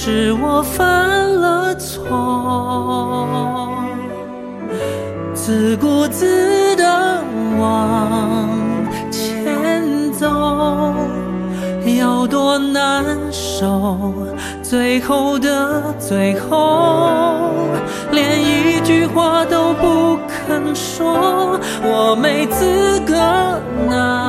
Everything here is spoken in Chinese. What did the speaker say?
是我犯了错，自顾自地往前走，要多难受，最后的最后，连一句话都不肯说，我没资格拿